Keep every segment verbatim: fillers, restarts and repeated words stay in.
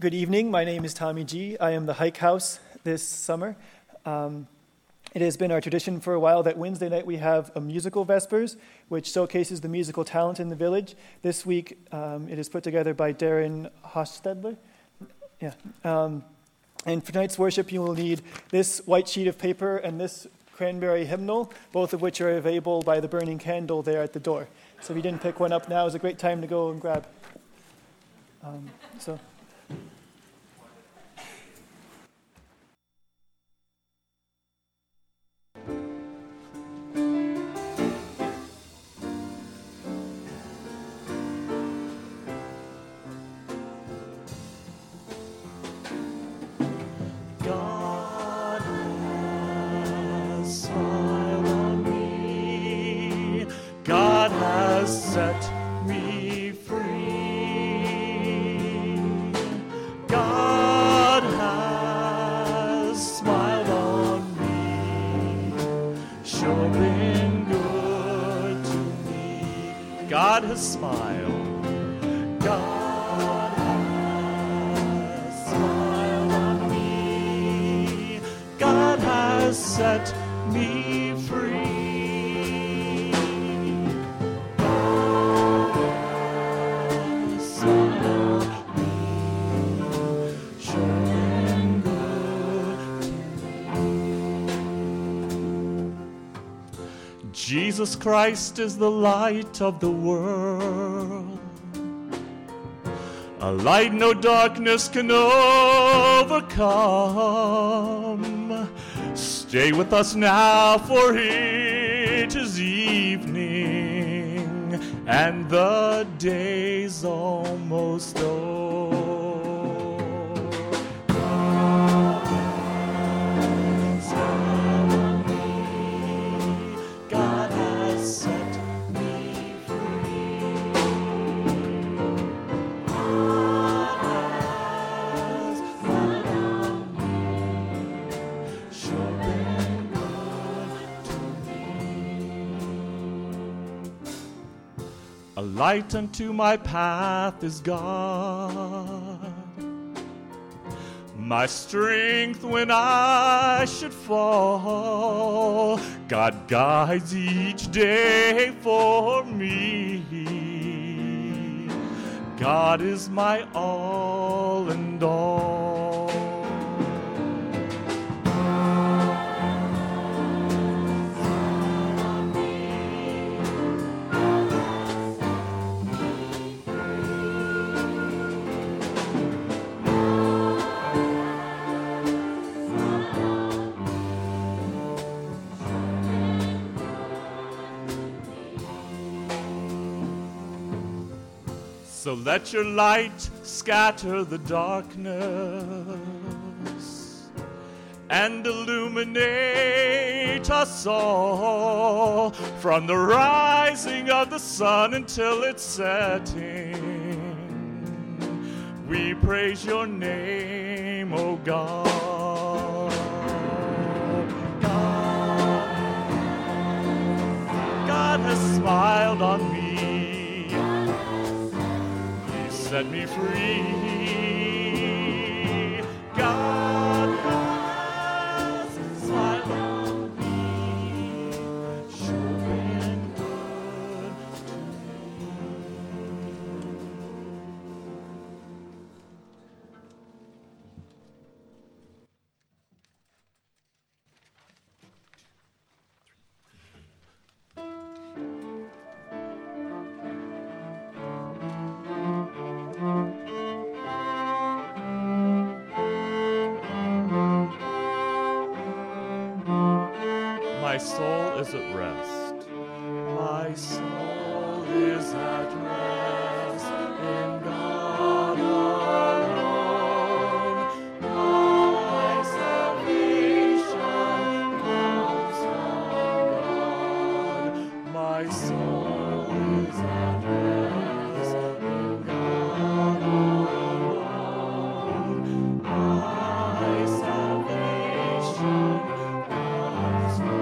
Good evening. My name is Tommy G. I am the Hike House this summer. Um, it has been our tradition for a while that Wednesday night we have a musical Vespers, which showcases the musical talent in the village. This week um, it is put together by Darren Hostetler. Yeah. Um, and for tonight's worship you will need this white sheet of paper and this cranberry hymnal, both of which are available by the burning candle there at the door. So if you didn't pick one up now, is a great time to go and grab. Um, so. Set me free. God has smiled on me, sure been good to me. God has smiled. God has smiled on me. God has set me free. Jesus Christ is the light of the world, a light no darkness can overcome. Stay with us now, for it is evening, and the day's almost over. A light unto my path is God, my strength when I should fall. God guides each day for me. God is my all and all. So let your light scatter the darkness and illuminate us all, from the rising of the sun until its setting. We praise your name, O God. God, God has smiled on me. Set me free. God has smiled on me, sure been good to My soul is at rest. My soul is at rest in God alone. My salvation comes from God. My soul is at rest in God alone. My salvation comes from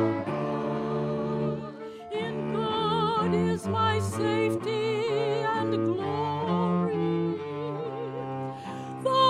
is my safety and glory. The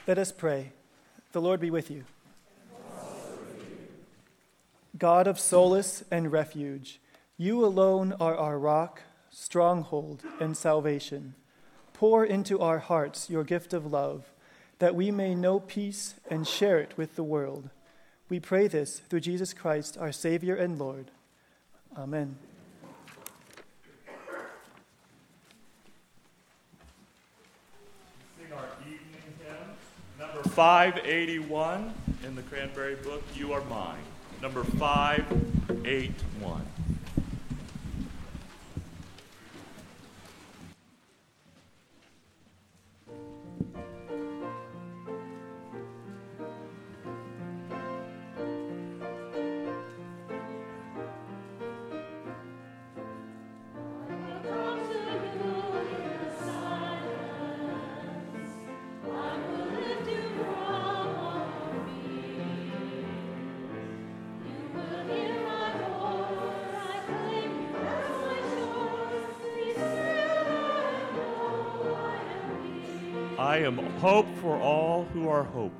Let us pray. The Lord be with you. God of solace and refuge, you alone are our rock, stronghold, and salvation. Pour into our hearts your gift of love, that we may know peace and share it with the world. We pray this through Jesus Christ, our Savior and Lord. Amen. Sing our evening hymn, number five eighty-one in the Cranberry Book, You Are Mine. Number five eighty-one. I am hope for all who are hopeless.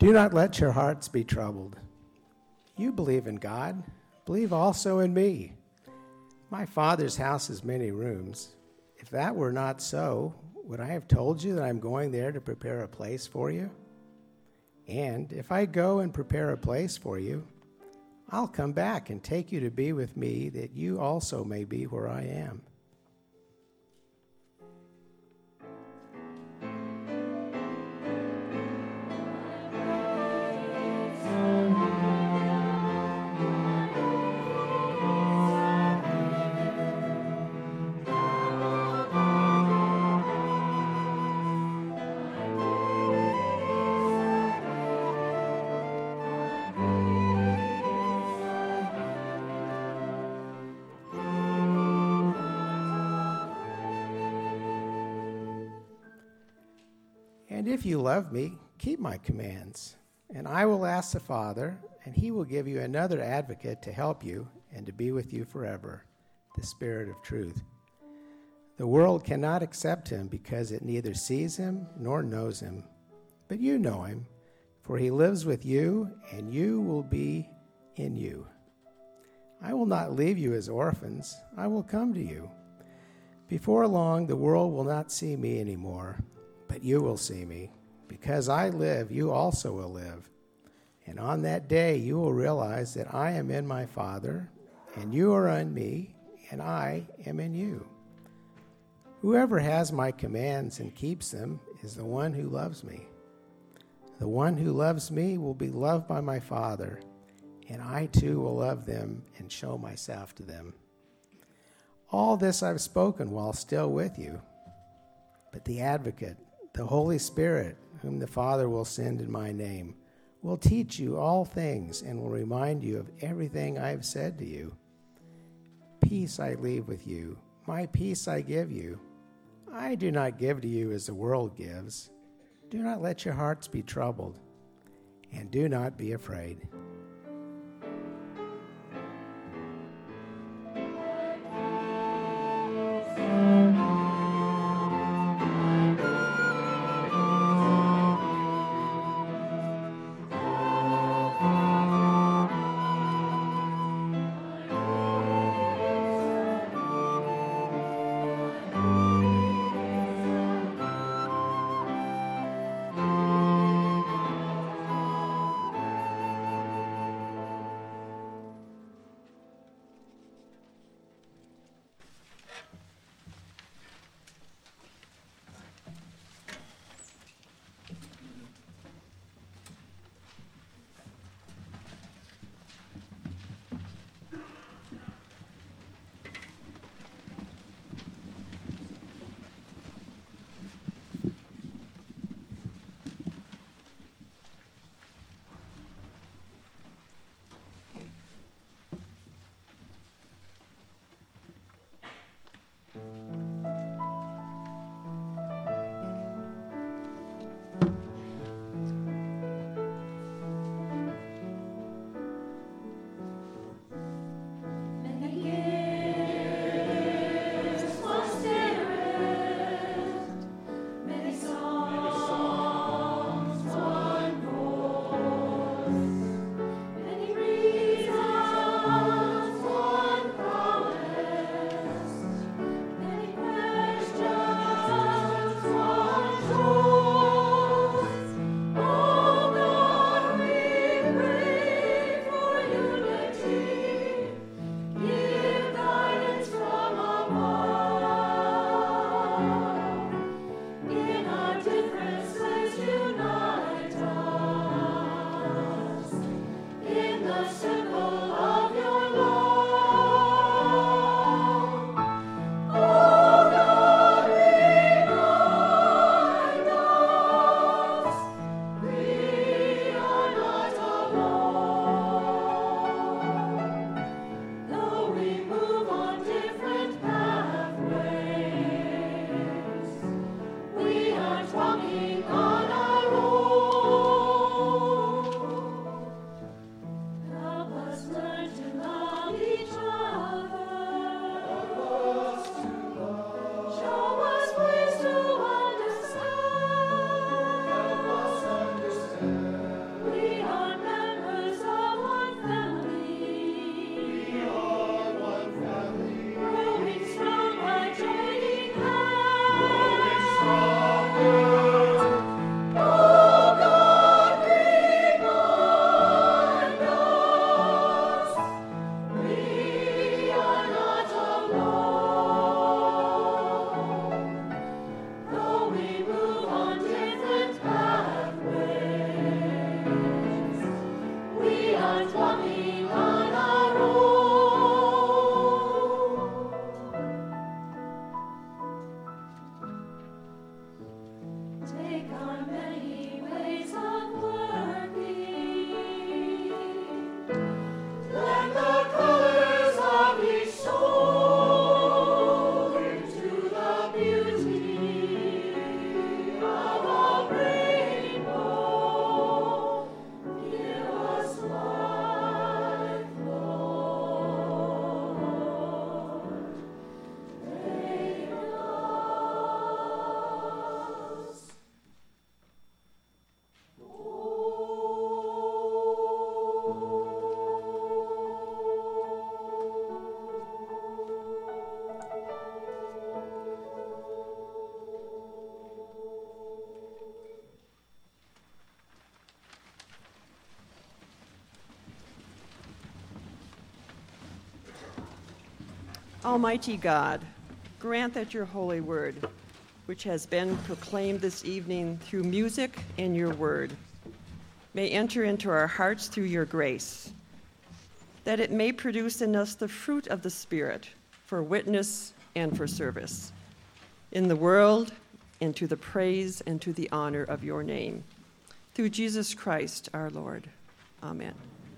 Do not let your hearts be troubled. You believe in God, believe also in me. My Father's house has many rooms. If that were not so, would I have told you that I'm going there to prepare a place for you? And if I go and prepare a place for you, I'll come back and take you to be with me, that you also may be where I am. And if you love me, keep my commands, and I will ask the Father, and he will give you another advocate to help you and to be with you forever, the Spirit of truth. The world cannot accept him because it neither sees him nor knows him. But you know him, for he lives with you, and you will be in you. I will not leave you as orphans. I will come to you. Before long, the world will not see me anymore, but you will see me. Because I live, you also will live. And on that day you will realize that I am in my Father, and you are in me, and I am in you. Whoever has my commands and keeps them is the one who loves me. The one who loves me will be loved by my Father, and I too will love them and show myself to them. All this I've spoken while still with you. But the Advocate, the Holy Spirit, whom the Father will send in my name, will teach you all things and will remind you of everything I have said to you. Peace I leave with you. My peace I give you. I do not give to you as the world gives. Do not let your hearts be troubled, and do not be afraid. Almighty God, grant that your holy word, which has been proclaimed this evening through music and your word, may enter into our hearts through your grace, that it may produce in us the fruit of the Spirit for witness and for service in the world and to the praise and to the honor of your name. Through Jesus Christ our Lord. Amen.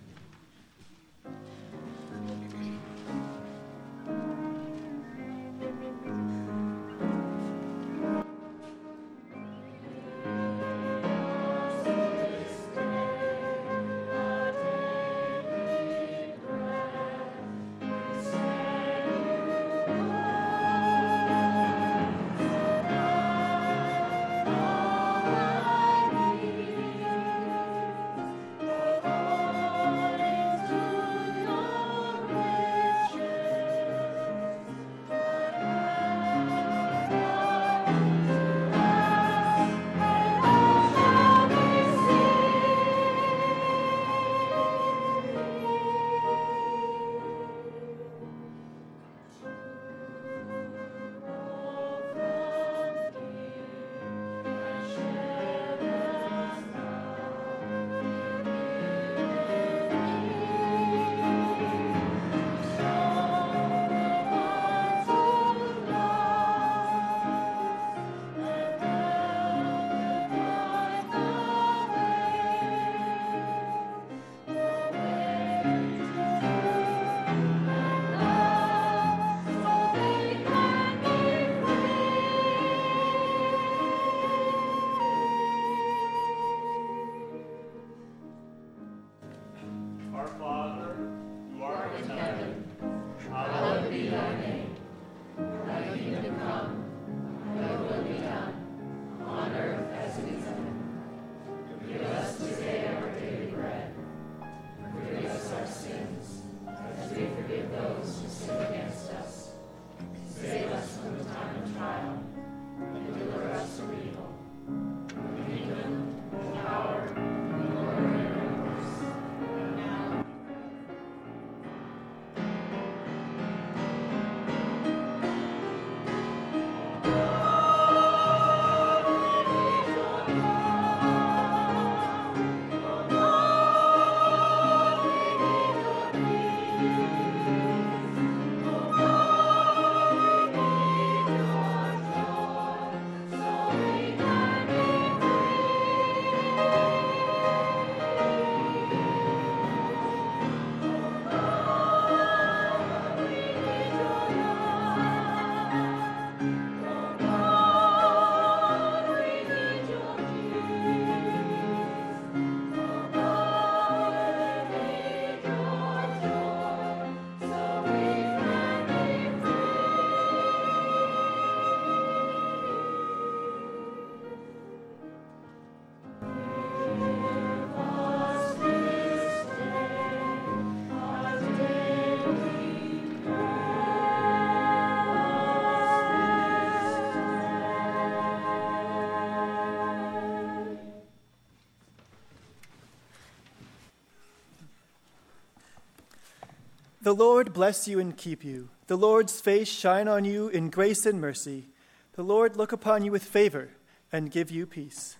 The Lord bless you and keep you. The Lord's face shine on you in grace and mercy. The Lord look upon you with favor and give you peace.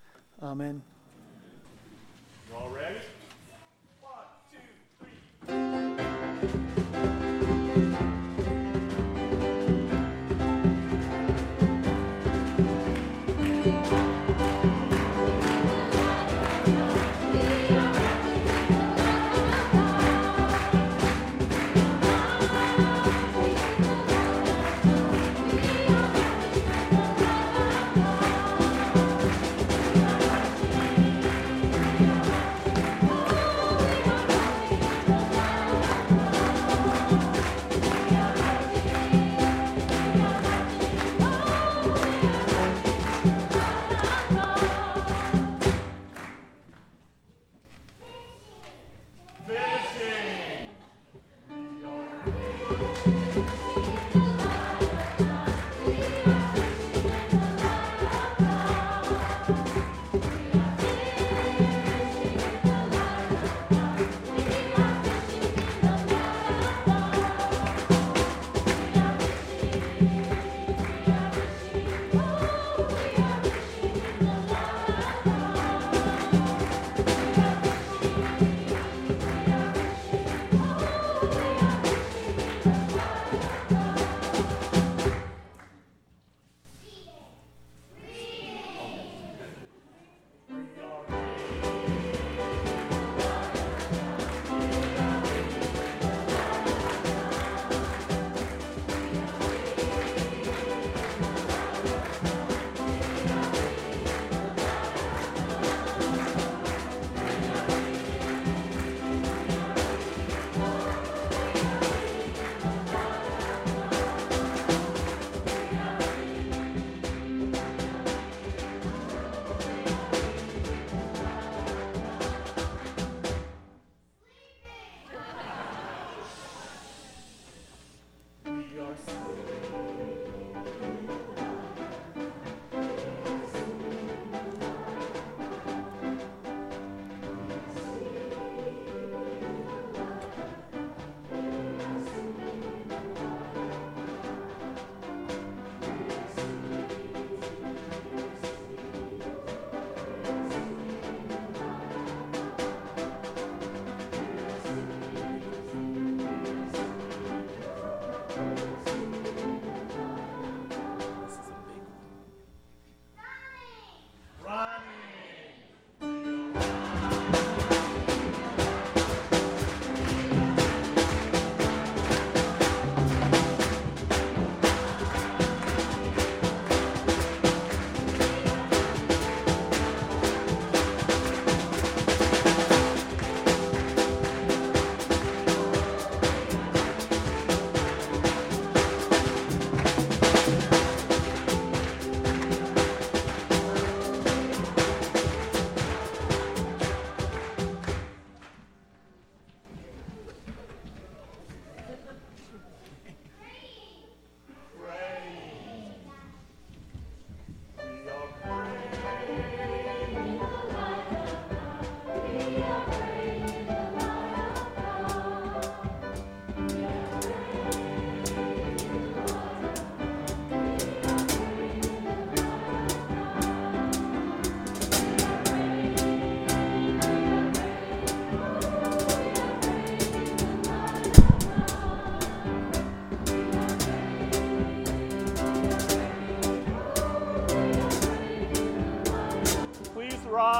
Amen. You all ready?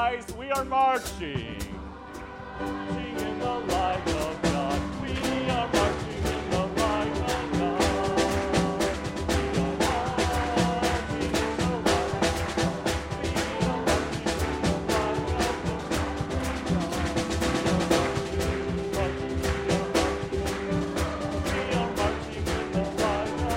rise, we are marching. Marching in the light of God. We are marching in the light of God. We are marching in the light of God. We are marching in the light of God. We are marching in the light of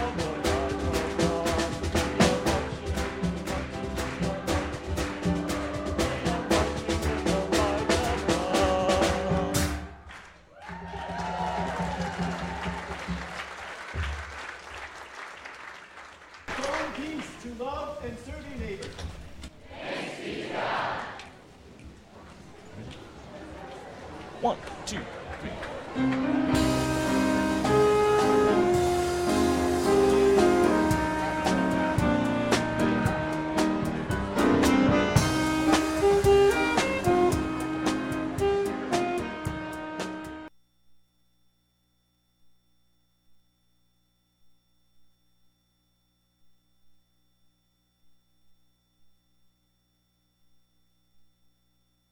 Strong peace to love and serve your neighbor. One, two, three.